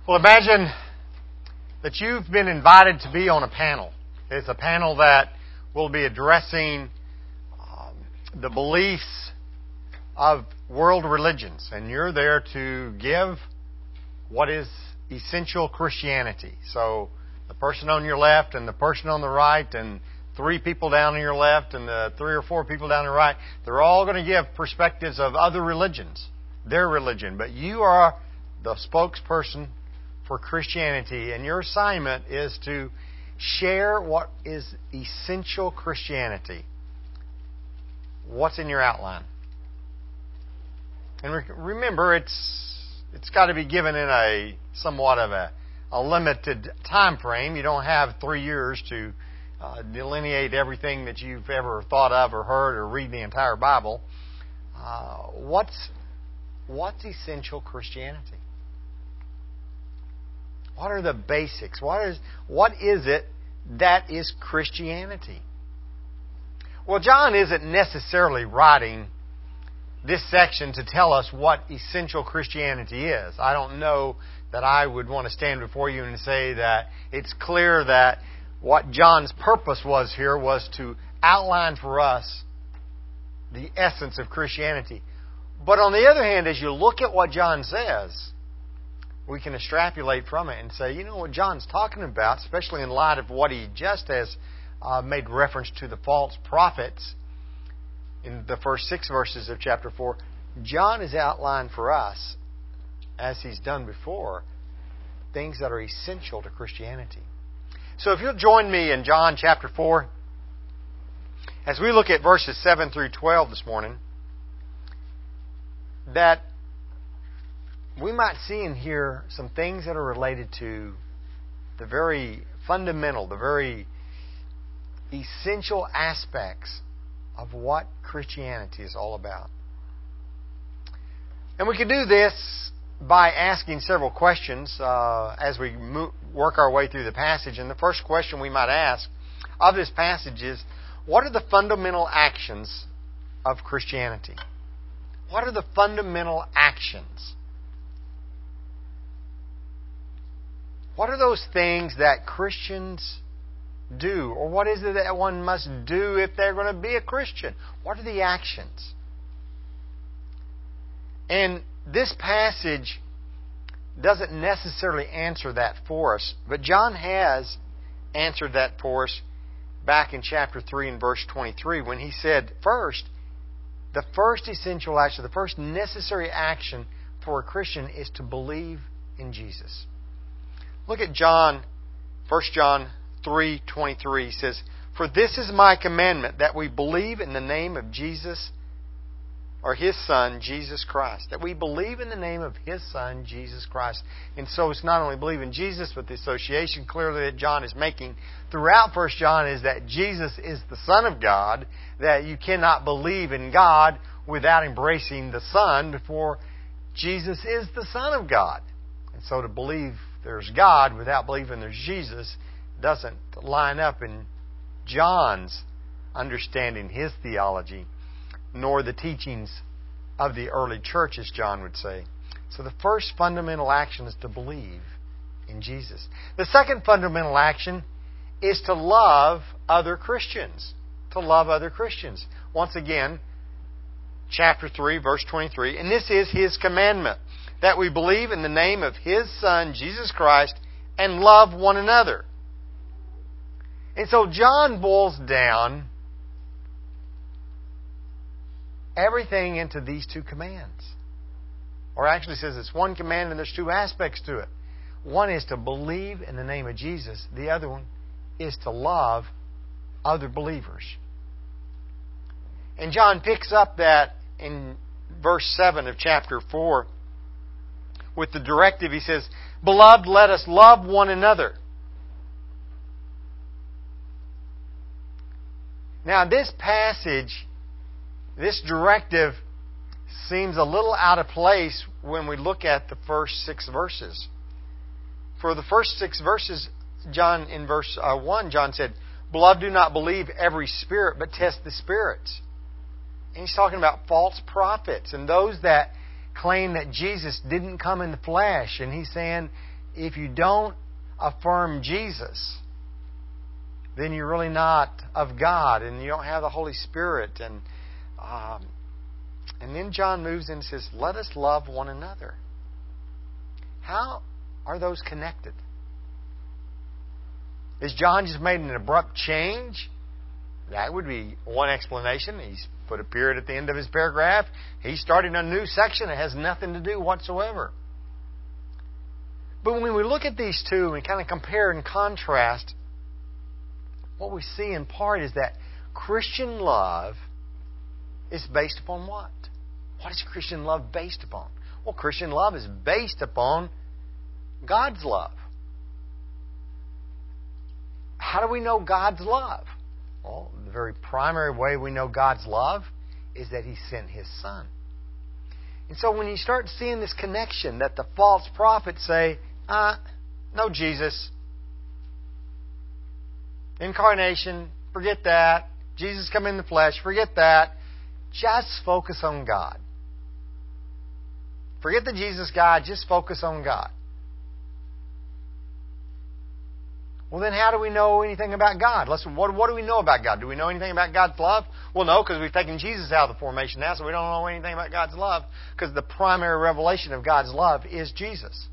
Well, imagine that you've been invited to be on a panel. It's a panel that will be addressing the beliefs of world religions, and you're there to give what is essential Christianity. So the person on your left and the person on the right and three people down on your left and the three or four people down on the right, they're all going to give perspectives of other religions, their religion. But you are the spokesperson for Christianity, and your assignment is to share what is essential Christianity. What's in your outline? And remember, it's got to be given in a somewhat of a limited time frame. You don't have 3 years to delineate everything that you've ever thought of or heard or read the entire Bible. What's essential Christianity? What are the basics? What is it that is Christianity? Well, John isn't necessarily writing this section to tell us what essential Christianity is. I don't know that I would want to stand before you and say that it's clear that what John's purpose was here was to outline for us the essence of Christianity. But on the other hand, as you look at what John says, we can extrapolate from it and say, you know what John's talking about, especially in light of what he just has made reference to the false prophets in the first 6 verses of chapter 4. John has outlined for us, as he's done before, things that are essential to Christianity. So if you'll join me in John chapter 4, as we look at verses 7 through 12 this morning, that we might see and hear some things that are related to the very fundamental, the very essential aspects of what Christianity is all about. And we can do this by asking several questions as we work our way through the passage. And the first question we might ask of this passage is, what are the fundamental actions of Christianity? What are the fundamental actions? What are those things that Christians do? Or what is it that one must do if they're going to be a Christian? What are the actions? And this passage doesn't necessarily answer that for us, but John has answered that for us back in chapter 3 and verse 23 when he said, the first essential action, the first necessary action for a Christian is to believe in Jesus. Look at 1 John 3:23 says, "For this is my commandment, that we believe in the name of Jesus," or His Son, Jesus Christ. That we believe in the name of His Son, Jesus Christ. And so it's not only believe in Jesus, but the association clearly that John is making throughout 1 John is that Jesus is the Son of God, that you cannot believe in God without embracing the Son before Jesus is the Son of God. And so to believe there's God without believing there's Jesus doesn't line up in John's understanding his theology, nor the teachings of the early church, as John would say. So the first fundamental action is to believe in Jesus. The second fundamental action is to love other Christians. To love other Christians. Once again, chapter 3, verse 23, "And this is His commandment, that we believe in the name of His Son, Jesus Christ, and love one another." And so John boils down everything into these two commands. Or actually says it's one command and there's two aspects to it. One is to believe in the name of Jesus. The other one is to love other believers. And John picks up that in verse 7 of chapter 4 with the directive. He says, "Beloved, let us love one another." Now this passage, this directive seems a little out of place when we look at the first 6 verses. For the first 6 verses, John, in verse 1, John said, "Beloved, do not believe every spirit, but test the spirits." And he's talking about false prophets and those that claim that Jesus didn't come in the flesh. And he's saying, if you don't affirm Jesus, then you're really not of God, and you don't have the Holy Spirit. And then John moves in and says, let us love one another. How are those connected? Is John just made an abrupt change? That would be one explanation. He's put a period at the end of his paragraph. He's starting a new section that has nothing to do whatsoever. But when we look at these two and kind of compare and contrast, what we see in part is that Christian love is based upon what? What is Christian love based upon? Well, Christian love is based upon God's love. How do we know God's love? Well, the very primary way we know God's love is that He sent His Son. And so when you start seeing this connection that the false prophets say, no Jesus. Incarnation, forget that. Jesus come in the flesh, forget that. Just focus on God. Forget the Jesus guy, just focus on God. Well, then how do we know anything about God? Listen, what do we know about God? Do we know anything about God's love? Well, no, because we've taken Jesus out of the formation now, so we don't know anything about God's love, because the primary revelation of God's love is Jesus.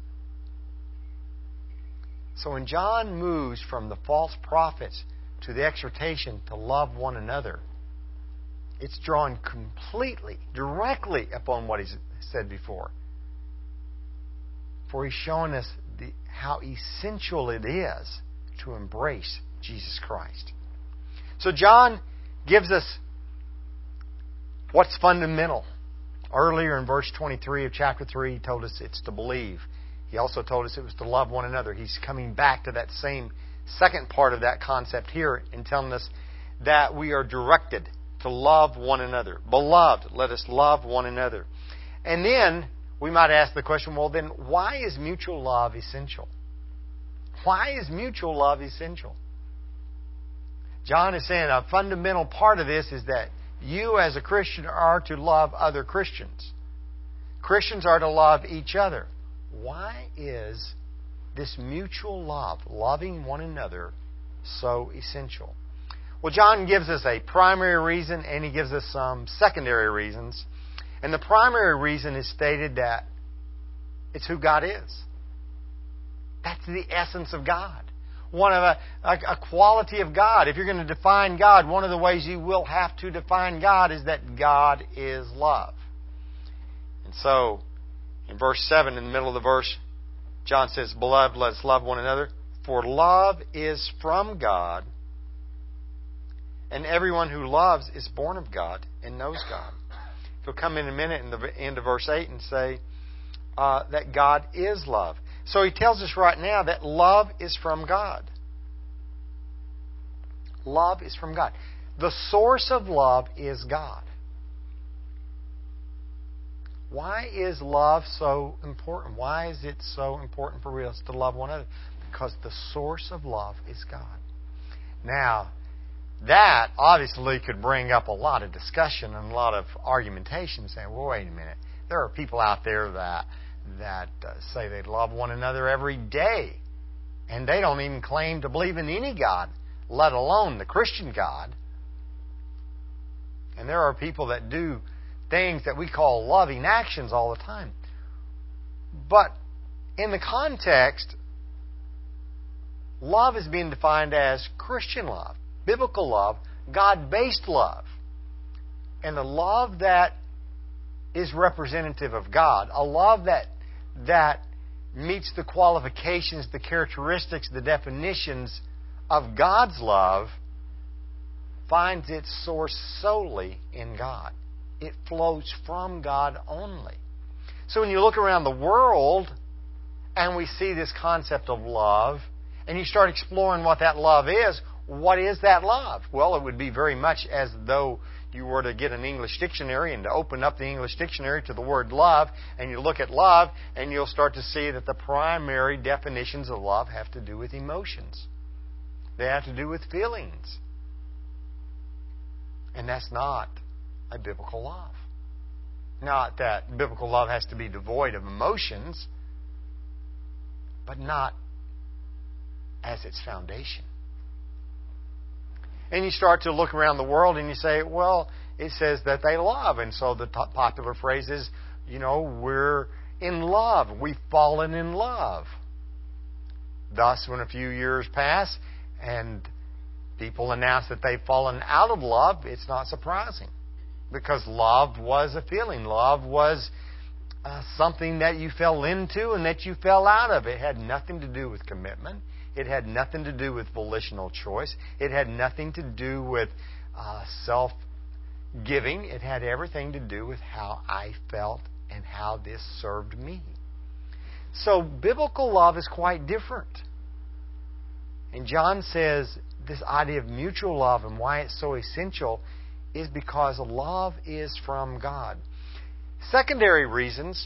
So when John moves from the false prophets to the exhortation to love one another, it's drawn completely, directly upon what he's said before. For he's shown us how essential it is to embrace Jesus Christ. So John gives us what's fundamental. Earlier in verse 23 of chapter 3, he told us it's to believe. He also told us it was to love one another. He's coming back to that same second part of that concept here and telling us that we are directed to love one another. Beloved, let us love one another. And then we might ask the question, well, then why is mutual love essential? Why is mutual love essential? John is saying a fundamental part of this is that you as a Christian are to love other Christians. Christians are to love each other. Why is this mutual love, loving one another, so essential? Well, John gives us a primary reason and he gives us some secondary reasons. And the primary reason is stated that it's who God is. That's the essence of God. One of a quality of God. If you're going to define God, one of the ways you will have to define God is that God is love. And so, in verse 7, in the middle of the verse, John says, Beloved, let us love one another, for love is from God, and everyone who loves is born of God and knows God. He'll come in a minute in the end of verse 8 and say that God is love. So he tells us right now that love is from God. Love is from God. The source of love is God. Why is love so important? Why is it so important for us to love one another? Because the source of love is God. Now, that obviously could bring up a lot of discussion and a lot of argumentation saying, well, wait a minute. There are people out there that say they love one another every day. And they don't even claim to believe in any God, let alone the Christian God. And there are people that do things that we call loving actions all the time. But in the context, love is being defined as Christian love, biblical love, God-based love. And the love that is representative of God, a love that meets the qualifications, the characteristics, the definitions of God's love, finds its source solely in God. It flows from God only. So when you look around the world and we see this concept of love, and you start exploring what that love is, what is that love? Well, it would be very much as though you were to get an English dictionary and to open up the English dictionary to the word love, and you look at love, and you'll start to see that the primary definitions of love have to do with emotions. They have to do with feelings. And that's not a biblical love. Not that biblical love has to be devoid of emotions, but not as its foundation. And you start to look around the world and you say, well, it says that they love. And so the popular phrase is, we're in love. We've fallen in love. Thus, when a few years pass and people announce that they've fallen out of love, it's not surprising. Because love was a feeling. Love was something that you fell into and that you fell out of. It had nothing to do with commitment. It had nothing to do with volitional choice. It had nothing to do with self-giving. It had everything to do with how I felt and how this served me. So biblical love is quite different. And John says this idea of mutual love and why it's so essential is because love is from God. Secondary reasons,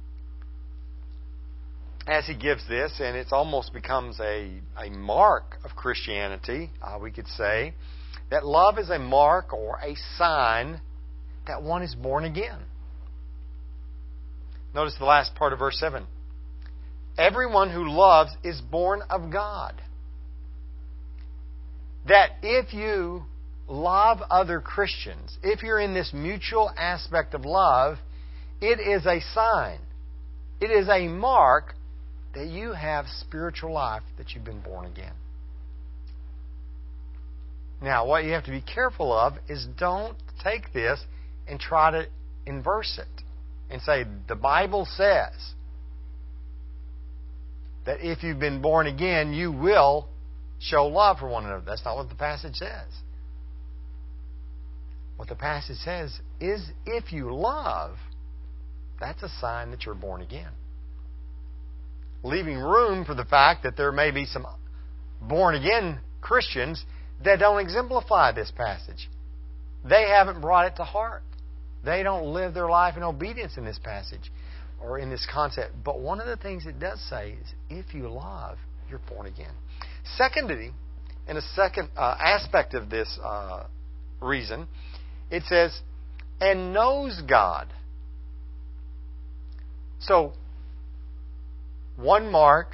as he gives this, and it almost becomes a mark of Christianity, we could say, that love is a mark or a sign that one is born again. Notice the last part of verse 7. Everyone who loves is born of God. That if you love other Christians, if you're in this mutual aspect of love, it is a sign. It is a mark that you have spiritual life, that you've been born again. Now, what you have to be careful of is don't take this and try to inverse it and say, the Bible says that if you've been born again, you will show love for one another. That's not what the passage says. What the passage says is if you love, that's a sign that you're born again. Leaving room for the fact that there may be some born-again Christians that don't exemplify this passage. They haven't brought it to heart. They don't live their life in obedience in this passage or in this concept. But one of the things it does say is if you love, you're born again. Secondly, in a second aspect of this reason, it says, and knows God. So, one mark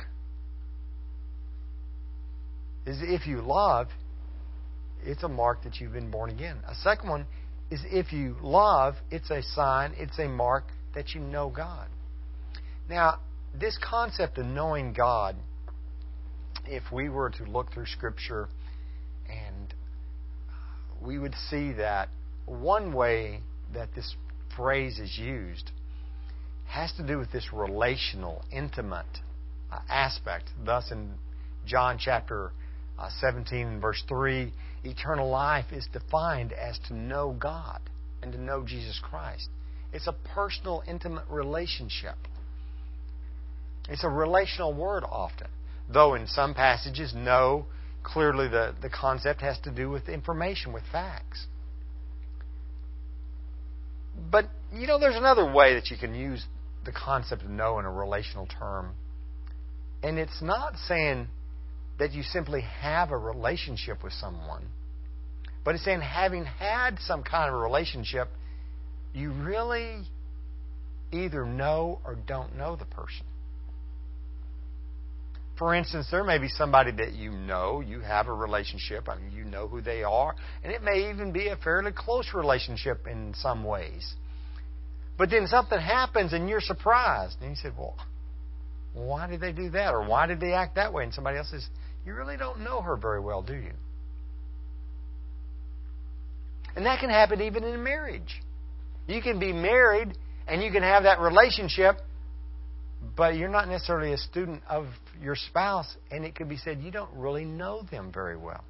is if you love, it's a mark that you've been born again. A second one is if you love, it's a sign, it's a mark that you know God. Now, this concept of knowing God, if we were to look through Scripture, and we would see that one way that this phrase is used has to do with this relational, intimate aspect. Thus, in John chapter 17 and verse 3, eternal life is defined as to know God and to know Jesus Christ. It's a personal, intimate relationship. It's a relational word often. Though in some passages, know, clearly the concept has to do with information, with facts. But, there's another way that you can use the concept of know in a relational term. And it's not saying that you simply have a relationship with someone, but it's saying having had some kind of a relationship, you really either know or don't know the person. For instance, there may be somebody that you have a relationship, you know who they are, and it may even be a fairly close relationship in some ways. But then something happens and you're surprised. And you say, well, why did they do that? Or why did they act that way? And somebody else says, you really don't know her very well, do you? And that can happen even in marriage. You can be married and you can have that relationship, but you're not necessarily a student of your spouse, and it could be said you don't really know them very well.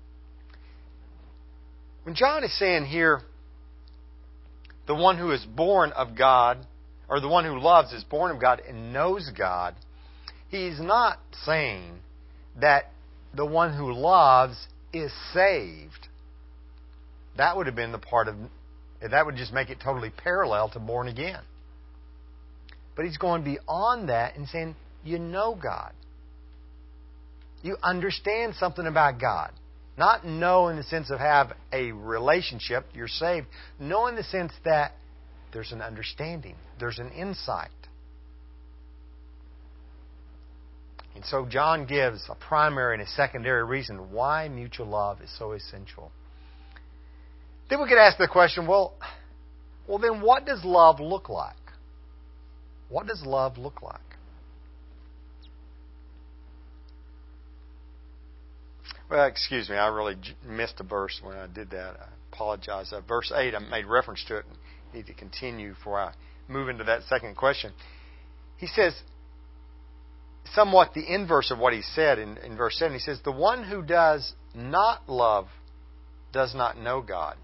When John is saying here, the one who is born of God, or the one who loves is born of God and knows God, he's not saying that the one who loves is saved. That would have been that would just make it totally parallel to born again. But he's going beyond that and saying, you know God. You understand something about God. Not know in the sense of have a relationship, you're saved. Know in the sense that there's an understanding, there's an insight. So John gives a primary and a secondary reason why mutual love is so essential. Then we could ask the question, well then what does love look like? What does love look like? Well, excuse me, I really missed a verse when I did that. I apologize. Verse 8, I made reference to it. I need to continue before I move into that second question. He says, somewhat the inverse of what he said in verse 7. He says, the one who does not love does not know God.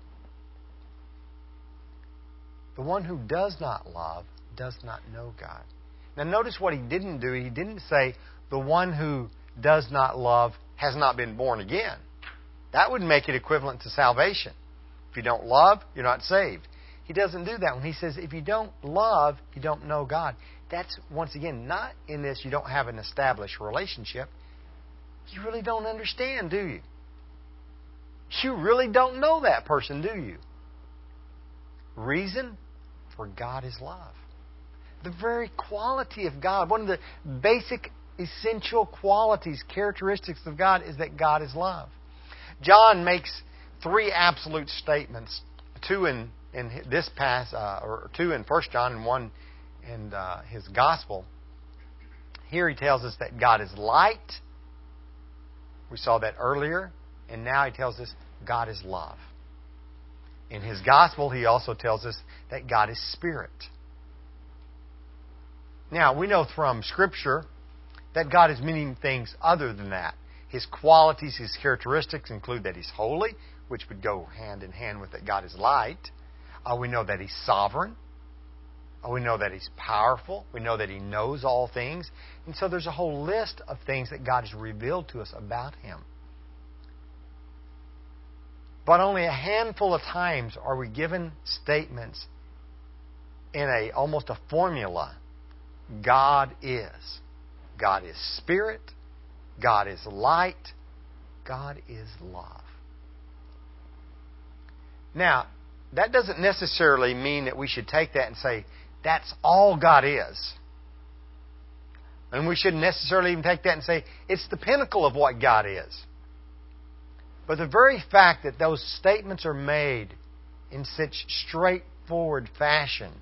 The one who does not love does not know God. Now notice what he didn't do. He didn't say the one who does not love has not been born again. That would make it equivalent to salvation. If you don't love, you're not saved. He doesn't do that. When he says if you don't love, you don't know God. That's, once again, not in this you don't have an established relationship. You really don't understand, do you? You really don't know that person, do you? Reason? For God is love. The very quality of God, one of the basic essential qualities, characteristics of God is that God is love. John makes three absolute statements, two in this passage, or two in 1 John and one in his gospel. Here he tells us that God is light. We saw that earlier. And now he tells us God is love. In his gospel, he also tells us that God is spirit. Now, we know from Scripture that God is many things other than that. His qualities, His characteristics include that He's holy, which would go hand in hand with that God is light. We know that He's sovereign. We know that He's powerful. We know that He knows all things. And so there's a whole list of things that God has revealed to us about Him. But only a handful of times are we given statements in almost a formula. God is. God is spirit. God is light. God is love. Now, that doesn't necessarily mean that we should take that and say, that's all God is. And we shouldn't necessarily even take that and say, it's the pinnacle of what God is. But the very fact that those statements are made in such straightforward fashion,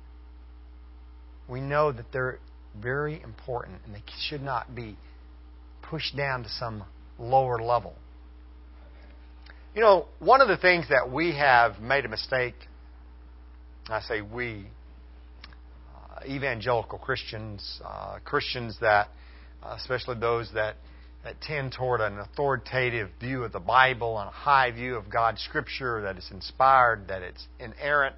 we know that they're very important and they should not be pushed down to some lower level. You know, one of the things that we have made a mistake, I say we, evangelical Christians, Christians that, especially those that tend toward an authoritative view of the Bible and a high view of God's Scripture, that it's inspired, that it's inerrant,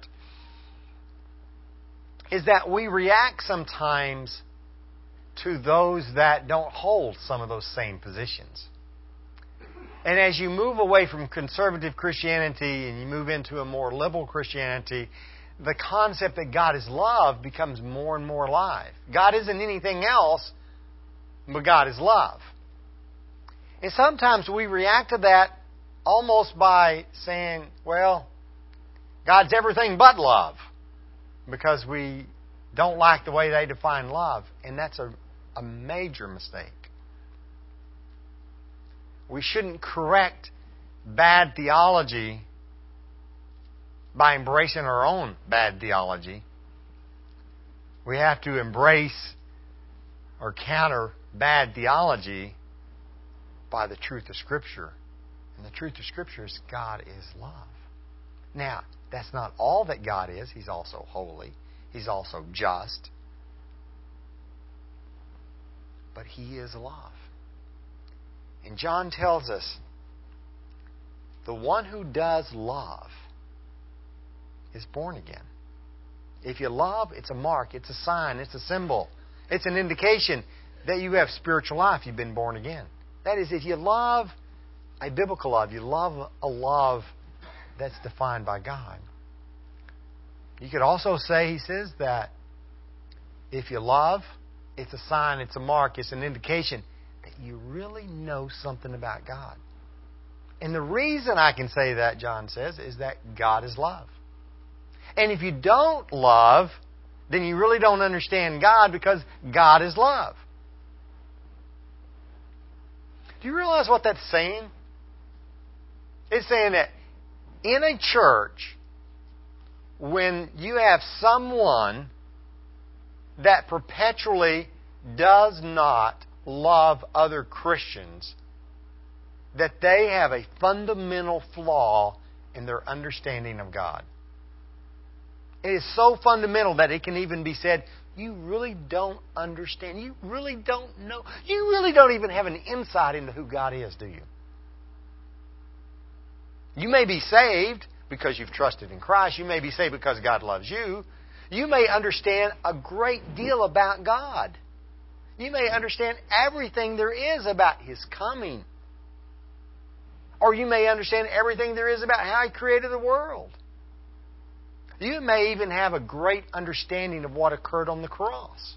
is that we react sometimes to those that don't hold some of those same positions. And as you move away from conservative Christianity and you move into a more liberal Christianity, the concept that God is love becomes more and more alive. God isn't anything else, but God is love. And sometimes we react to that almost by saying, well, God's everything but love, because we don't like the way they define love. And that's a major mistake. We shouldn't correct bad theology by embracing our own bad theology. We have to embrace or counter bad theology by the truth of Scripture. And the truth of Scripture is God is love. Now, that's not all that God is. He's also holy. He's also just. But He is love. And John tells us, the one who does love is born again. If you love, it's a mark, it's a sign, it's a symbol. It's an indication that you have spiritual life, you've been born again. That is, if you love a biblical love, you love a love that's defined by God. You could also say, he says, that if you love, it's a sign, it's a mark, it's an indication that you really know something about God. And the reason I can say that, John says, is that God is love. And if you don't love, then you really don't understand God, because God is love. Do you realize what that's saying? It's saying that in a church, when you have someone that perpetually does not love other Christians, that they have a fundamental flaw in their understanding of God. It is so fundamental that it can even be said, you really don't understand. You really don't know. You really don't even have an insight into who God is, do you? You may be saved because you've trusted in Christ. You may be saved because God loves you. You may understand a great deal about God. You may understand everything there is about His coming. Or you may understand everything there is about how He created the world. You may even have a great understanding of what occurred on the cross.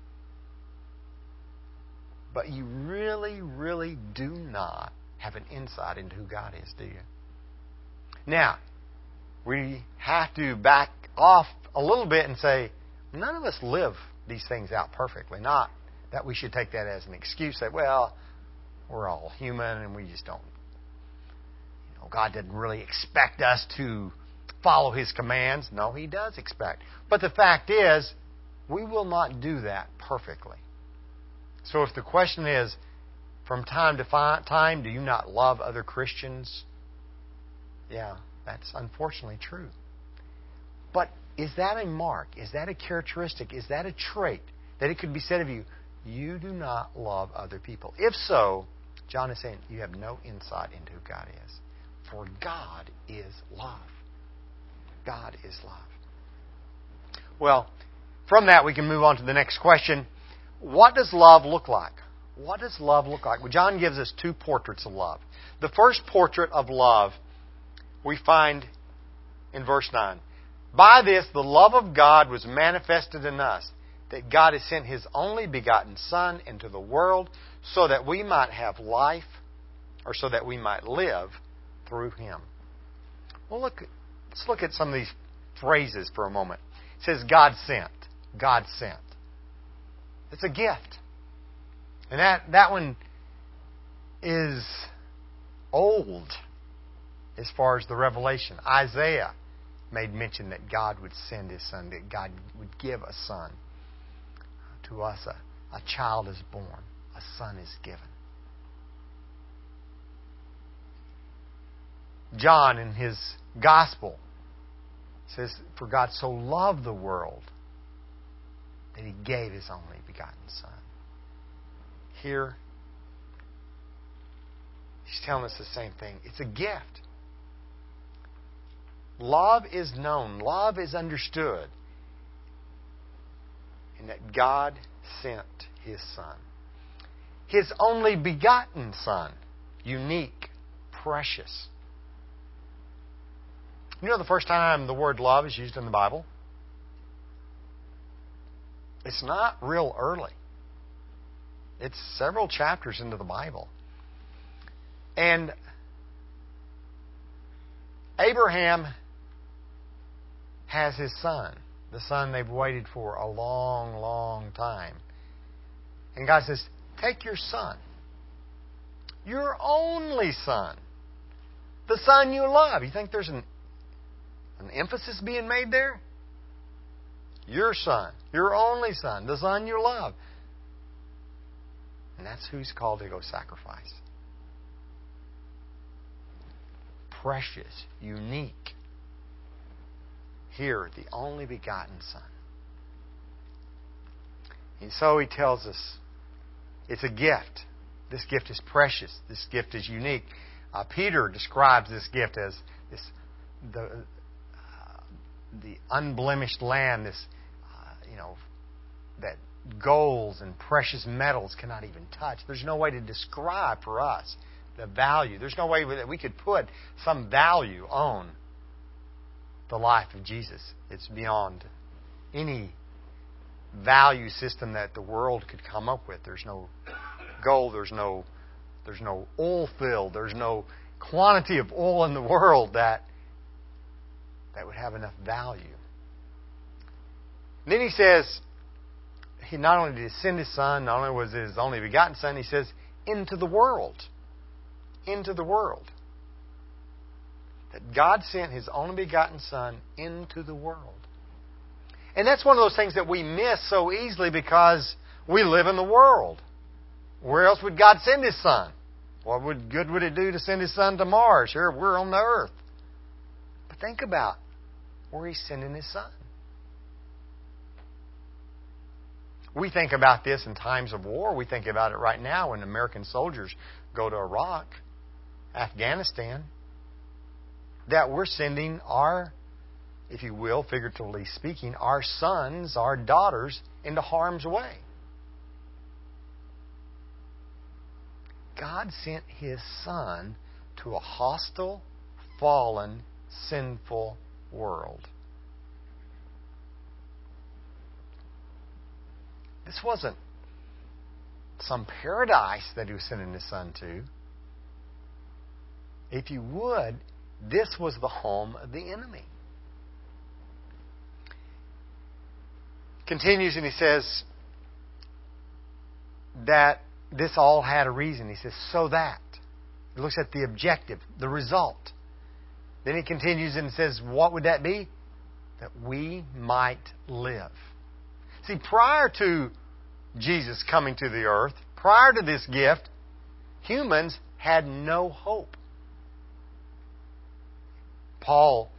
But you really, really do not have an insight into who God is, do you? Now, we have to back off a little bit and say, none of us live these things out perfectly. Not that we should take that as an excuse that, well, we're all human and we just don't, God didn't really expect us to follow His commands. No, He does expect. But the fact is, we will not do that perfectly. So if the question is, from time to time, do you not love other Christians? Yeah, that's unfortunately true. But is that a mark? Is that a characteristic? Is that a trait that it could be said of you, you do not love other people? If so, John is saying you have no insight into who God is. For God is love. God is love. Well, from that we can move on to the next question. What does love look like? What does love look like? Well, John gives us two portraits of love. The first portrait of love we find in verse 9. By this the love of God was manifested in us, that God has sent His only begotten Son into the world so that we might have life, or so that we might live through Him. Well, let's look at some of these phrases for a moment. It says God sent. God sent. It's a gift. And that one is old as far as the revelation. Isaiah made mention that God would send His Son, that God would give a son to us. A child is born. A son is given. John in his Gospel says, for God so loved the world that He gave His only begotten Son. Here, He's telling us the same thing. It's a gift. Love is known. Love is understood. In that God sent His Son. His only begotten Son. Unique. Precious. You know the first time the word love is used in the Bible? It's not real early. It's several chapters into the Bible. And Abraham has his son, the son they've waited for a long, long time. And God says, take your son, your only son, the son you love. You think there's an emphasis being made there? Your son, your only son, the son you love. And that's who He's called to go sacrifice. Precious, unique. Here, the only begotten Son. And so He tells us it's a gift. This gift is precious. This gift is unique. Peter describes this gift as the unblemished lamb, that golds and precious metals cannot even touch. There's no way to describe for us the value. There's no way that we could put some value on the life of Jesus. It's beyond any value system that the world could come up with. There's no gold, there's no oil field, there's no quantity of oil in the world that would have enough value. And then He says, He not only did He send His Son, not only was it His only begotten Son, He says, into the world. into the world. That God sent His only begotten Son into the world. And that's one of those things that we miss so easily because we live in the world. Where else would God send His Son? What good would it do to send His Son to Mars? Here, we're on the earth. But think about where He's sending His Son. We think about this in times of war. We think about it right now when American soldiers go to Iraq, Afghanistan, that we're sending our, if you will, figuratively speaking, our sons, our daughters into harm's way. God sent His Son to a hostile, fallen, sinful world. This wasn't some paradise that He was sending His Son to. If you would, this was the home of the enemy. Continues and he says that this all had a reason. He says, so that. He looks at the objective, the result. Then he continues and says, what would that be? That we might live. See, prior to Jesus coming to the earth, prior to this gift, humans had no hope. Paul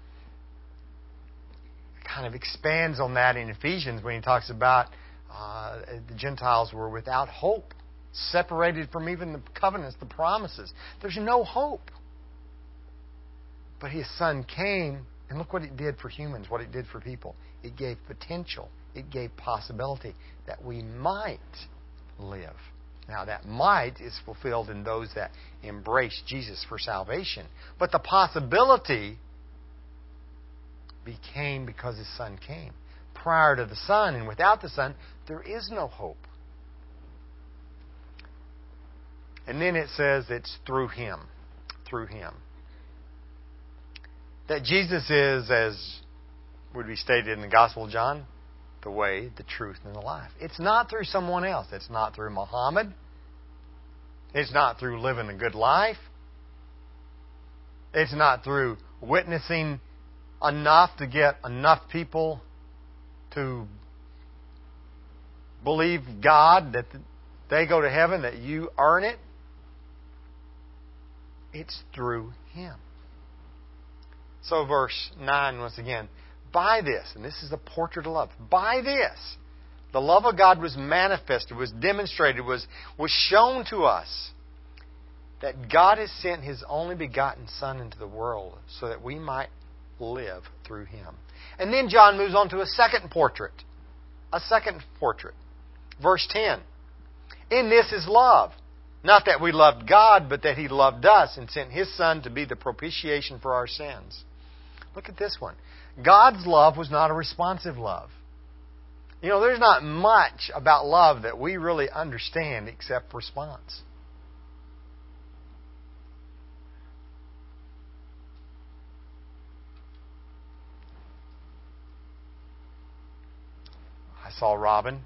kind of expands on that in Ephesians when he talks about the Gentiles were without hope, separated from even the covenants, the promises. There's no hope. But His Son came, and look what it did for humans, what it did for people. It gave potential. It gave possibility that we might live. Now, that might is fulfilled in those that embrace Jesus for salvation. But the possibility became because His Son came. Prior to the Son and without the Son, there is no hope. And then it says it's through Him. Through Him. That Jesus is, as would be stated in the Gospel of John, the way, the truth, and the life. It's not through someone else. It's not through Muhammad. It's not through living a good life. It's not through witnessing enough to get enough people to believe God that they go to heaven, that you earn it. It's through Him. So verse 9 once again. By this, and this is the portrait of love, by this, the love of God was manifested, was demonstrated, was shown to us, that God has sent His only begotten Son into the world so that we might live through Him. And then John moves on to a second portrait. A second portrait. Verse 10. In this is love. Not that we loved God, but that He loved us and sent His Son to be the propitiation for our sins. Look at this one. God's love was not a responsive love. You know, there's not much about love that we really understand except response. I saw Robin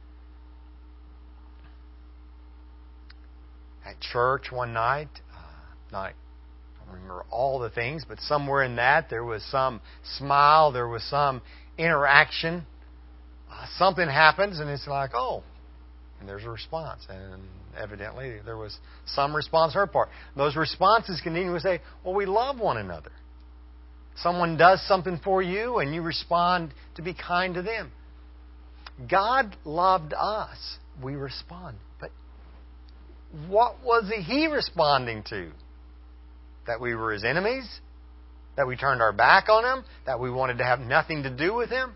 at church one night. I don't remember all the things, but somewhere in that there was some smile, there was some interaction. Something happens and it's like, oh, and there's a response. And evidently there was some response on her part. Those responses continue to say, well, we love one another. Someone does something for you and you respond to be kind to them. God loved us. We respond. But what was He responding to? That we were His enemies? That we turned our back on Him? That we wanted to have nothing to do with Him?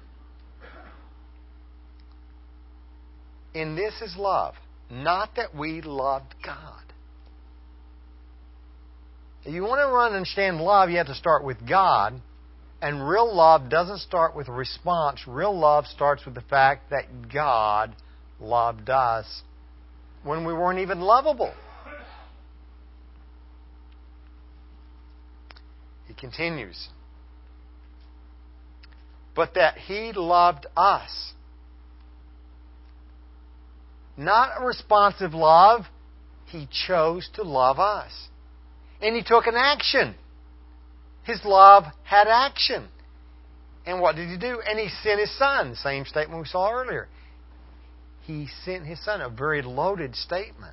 In this is love. Not that we loved God. If you want to understand love, you have to start with God. And real love doesn't start with a response. Real love starts with the fact that God loved us when we weren't even lovable. He continues. But that He loved us. Not a responsive love. He chose to love us. And He took an action. His love had action. And what did He do? And He sent His Son. The same statement we saw earlier. He sent His Son. A very loaded statement.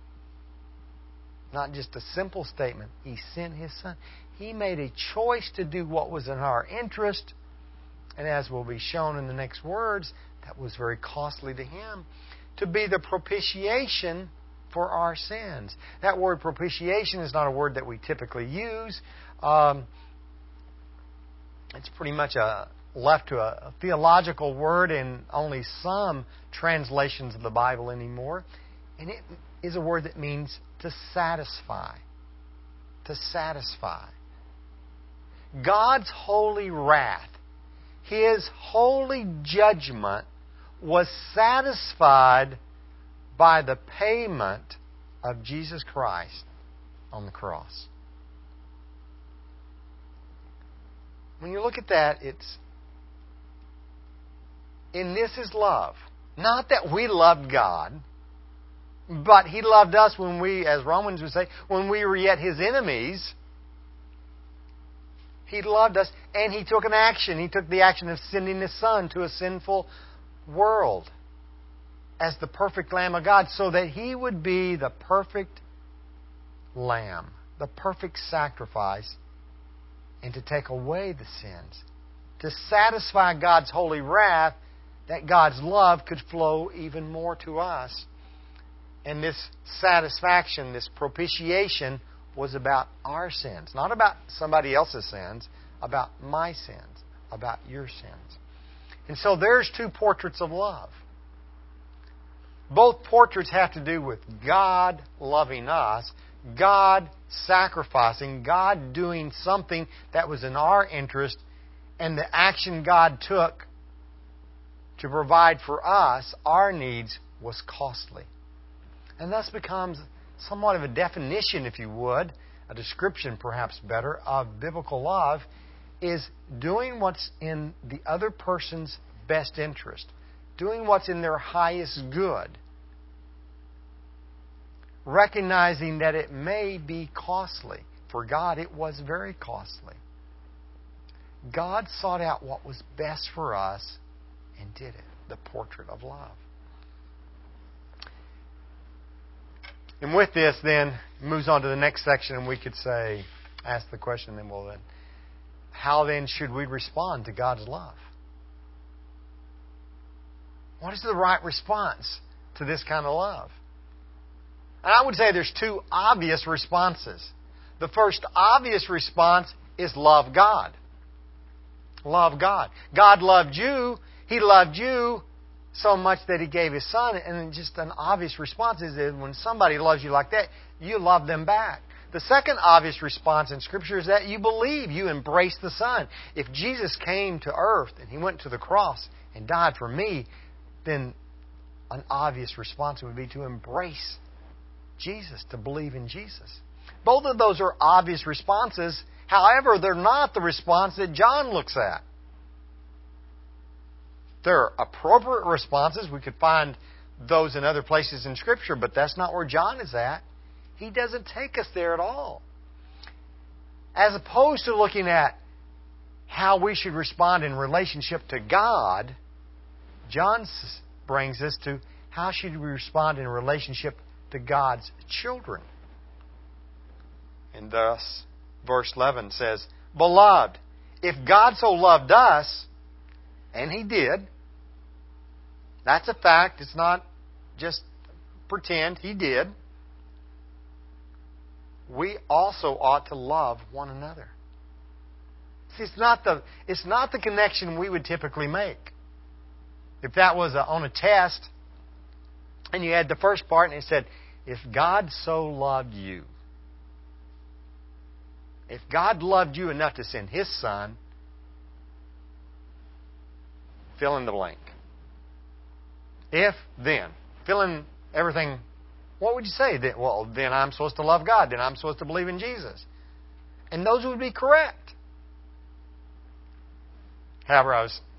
Not just a simple statement. He sent His Son. He made a choice to do what was in our interest. And as will be shown in the next words, that was very costly to Him. To be the propitiation for our sins. That word propitiation is not a word that we typically use. It's pretty much left to a theological word in only some translations of the Bible anymore. And it is a word that means to satisfy. To satisfy. God's holy wrath, His holy judgment, was satisfied by the payment of Jesus Christ on the cross. When you look at that, this is love. Not that we loved God, but He loved us when we, as Romans would say, when we were yet His enemies. He loved us, and He took an action. He took the action of sending His Son to a sinful world as the perfect Lamb of God, so that He would be the perfect Lamb, the perfect sacrifice, and to take away the sins. To satisfy God's holy wrath, that God's love could flow even more to us. And this satisfaction, this propitiation, was about our sins. Not about somebody else's sins, about my sins, about your sins. And so there's two portraits of love. Both portraits have to do with God loving us, God sacrificing, God doing something that was in our interest, and the action God took to provide for us our needs was costly. And thus becomes somewhat of a definition, if you would, a description perhaps better, of biblical love, is doing what's in the other person's best interest, doing what's in their highest good, recognizing that it may be costly. For God, it was very costly. God sought out what was best for us and did it. The portrait of love. And with this, then, moves on to the next section, and we could say, ask the question, then, how then should we respond to God's love? What is the right response to this kind of love? And I would say there's two obvious responses. The first obvious response is love God. Love God. God loved you. He loved you so much that He gave His Son. And just an obvious response is that when somebody loves you like that, you love them back. The second obvious response in Scripture is that you believe, you embrace the Son. If Jesus came to earth and He went to the cross and died for me, then an obvious response would be to embrace Jesus, to believe in Jesus. Both of those are obvious responses. However, they're not the response that John looks at. They're appropriate responses. We could find those in other places in Scripture, but that's not where John is at. He doesn't take us there at all. As opposed to looking at how we should respond in relationship to God, John brings us to how should we respond in relationship to God's children. And thus, verse 11 says, Beloved, if God so loved us, and He did, that's a fact, it's not just pretend, He did, we also ought to love one another. See, it's not the connection we would typically make. If that was on a test, and you had the first part, and it said, if God so loved you, if God loved you enough to send His Son, fill in the blank. If, then, fill in everything. What would you say? Well, then I'm supposed to love God. Then I'm supposed to believe in Jesus. And those would be correct. However, I was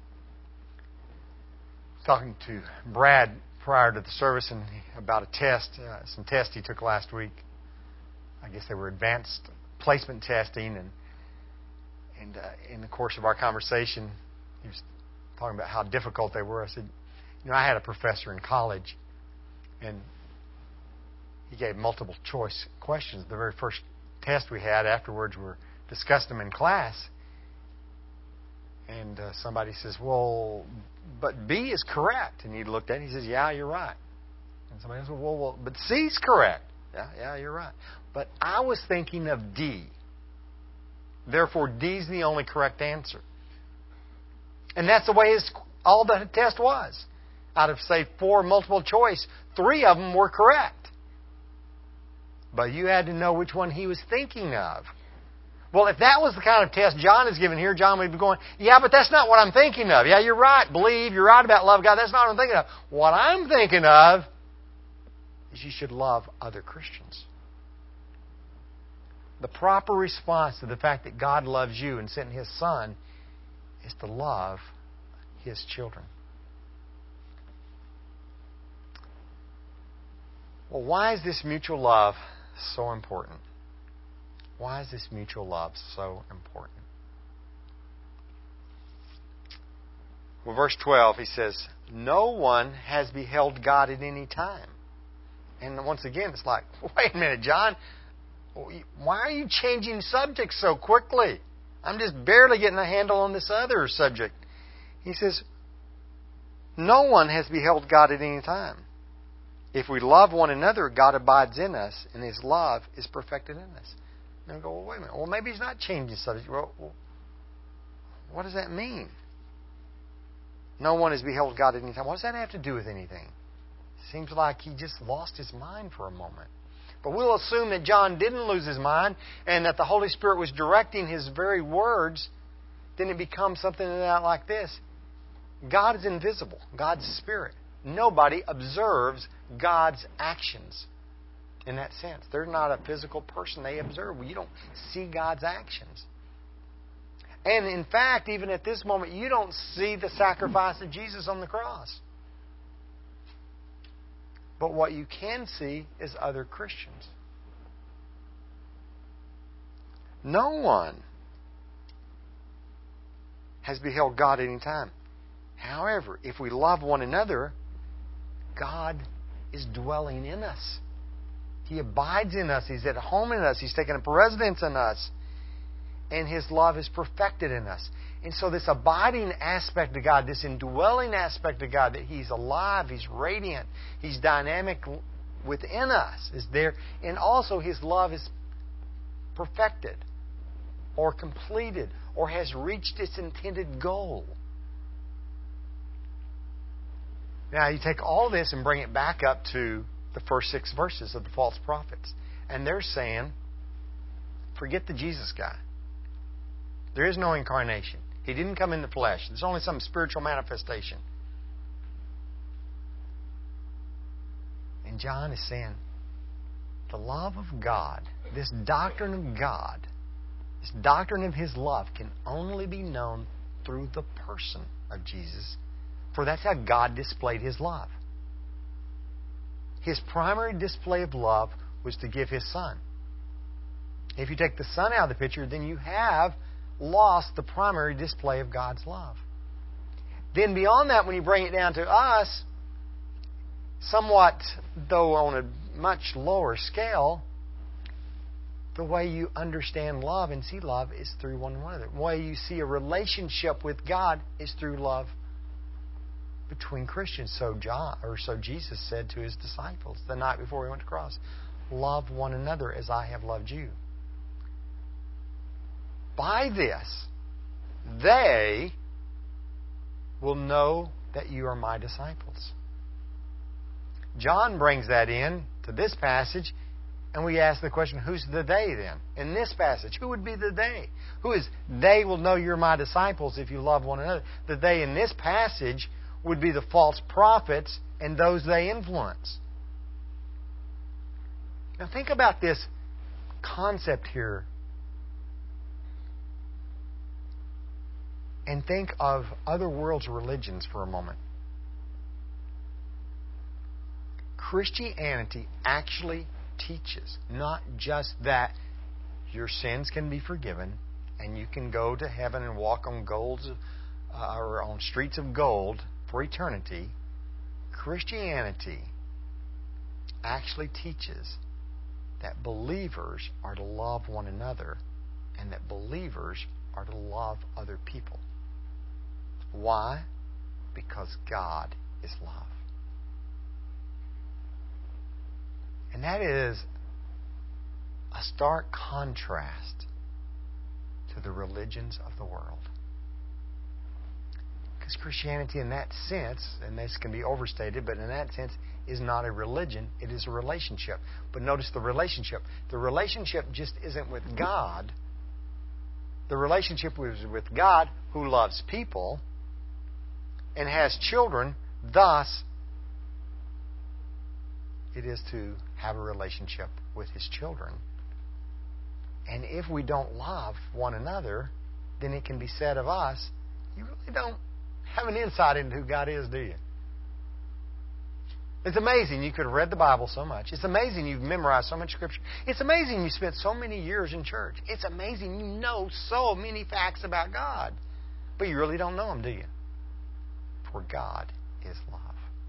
talking to Brad prior to the service about a test, some tests he took last week. I guess they were advanced placement testing, and in the course of our conversation, he was talking about how difficult they were. I said, I had a professor in college, and he gave multiple choice questions. The very first test we had afterwards, we were discussing them in class, and somebody says, well, but B is correct. And he looked at it and he says, yeah, you're right. And somebody says, well, but C's correct. Yeah, you're right. But I was thinking of D. Therefore, D's the only correct answer. And that's the way all the test was. Out of, say, 4 multiple choice, 3 of them were correct. But you had to know which one he was thinking of. Well, if that was the kind of test John is giving here, John would be going, yeah, but that's not what I'm thinking of. Yeah, you're right. Believe. You're right about love God. That's not what I'm thinking of. What I'm thinking of is you should love other Christians. The proper response to the fact that God loves you and sent His Son is to love His children. Well, why is this mutual love so important? Why is this mutual love so important? Well, verse 12, he says, no one has beheld God at any time. And once again, it's like, wait a minute, John, why are you changing subjects so quickly? I'm just barely getting a handle on this other subject. He says, no one has beheld God at any time. If we love one another, God abides in us, and His love is perfected in us. And I go, well, wait a minute. Well, maybe He's not changing subject. Well, what does that mean? No one has beheld God at any time. What does that have to do with anything? Seems like he just lost his mind for a moment. But we'll assume that John didn't lose his mind and that the Holy Spirit was directing his very words. Then it becomes something like this. God is invisible. God's Spirit. Nobody observes God's actions in that sense. They're not a physical person. They observe. You don't see God's actions. And in fact, even at this moment, you don't see the sacrifice of Jesus on the cross. But what you can see is other Christians. No one has beheld God at any time. However, if we love one another, God is dwelling in us. He abides in us. He's at home in us. He's taken up residence in us. And His love is perfected in us. And so this abiding aspect of God, this indwelling aspect of God, that He's alive, He's radiant, He's dynamic within us, is there. And also His love is perfected or completed or has reached its intended goal. Now you take all this and bring it back up to the first 6 verses of the false prophets. And they're saying, forget the Jesus guy. There is no incarnation. He didn't come in the flesh. There's only some spiritual manifestation. And John is saying, the love of God, this doctrine of God, this doctrine of His love can only be known through the person of Jesus. For that's how God displayed His love. His primary display of love was to give His Son. If you take the Son out of the picture, then you have lost the primary display of God's love. Then beyond that, when you bring it down to us, somewhat, though on a much lower scale, the way you understand love and see love is through one another. The way you see a relationship with God is through love between Christians. So Jesus said to His disciples the night before He went to the cross, love one another as I have loved you. By this, they will know that you are my disciples. John brings that in to this passage, and we ask the question, who's the they then? In this passage, who would be the they? Who is they will know you're my disciples if you love one another? The they in this passage would be the false prophets and those they influence. Now think about this concept here. And think of other world's religions for a moment. Christianity actually teaches. Not just that your sins can be forgiven and you can go to heaven and walk on or on streets of gold for eternity. Christianity actually teaches that believers are to love one another and that believers are to love other people. Why? Because God is love. And that is a stark contrast to the religions of the world. Because Christianity in that sense, and this can be overstated, but in that sense is not a religion, it is a relationship. But notice the relationship. The relationship just isn't with God. The relationship is with God who loves people and has children. Thus, it is to have a relationship with His children. And if we don't love one another, then it can be said of us, you really don't have an insight into who God is, do you? It's amazing you could have read the Bible so much. It's amazing you've memorized so much Scripture. It's amazing you spent so many years in church. It's amazing you know so many facts about God. But you really don't know Him, do you? For God is love.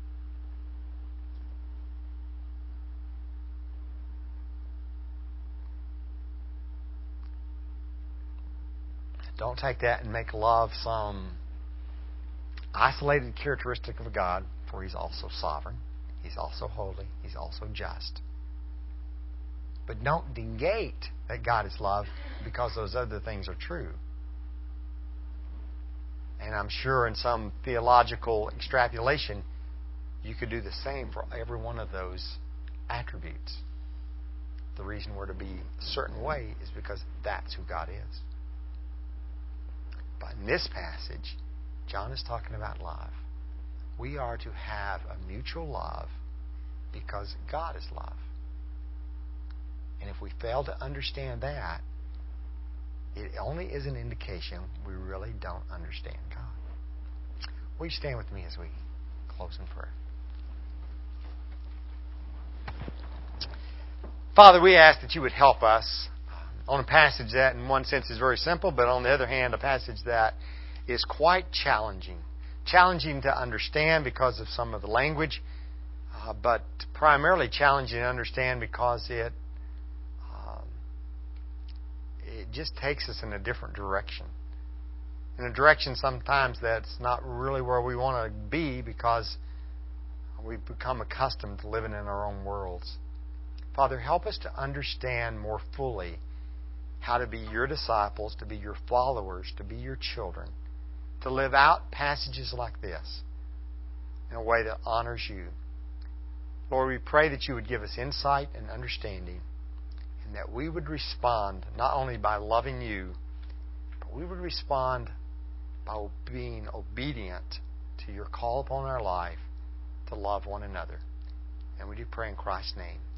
Don't take that and make love some isolated characteristic of God, for He's also sovereign. He's also holy. He's also just. But don't negate that God is love because those other things are true. And I'm sure in some theological extrapolation, you could do the same for every one of those attributes. The reason we're to be a certain way is because that's who God is. But in this passage, John is talking about love. We are to have a mutual love because God is love. And if we fail to understand that, it only is an indication we really don't understand God. Will you stand with me as we close in prayer? Father, we ask that you would help us on a passage that in one sense is very simple, but on the other hand, a passage that is quite challenging. Challenging to understand because of some of the language, but primarily challenging to understand because it just takes us in a different direction. In a direction sometimes that's not really where we want to be because we've become accustomed to living in our own worlds. Father, help us to understand more fully how to be your disciples, to be your followers, to be your children, to live out passages like this in a way that honors you. Lord, we pray that you would give us insight and understanding, and that we would respond not only by loving you, but we would respond by being obedient to your call upon our life to love one another. And we do pray in Christ's name.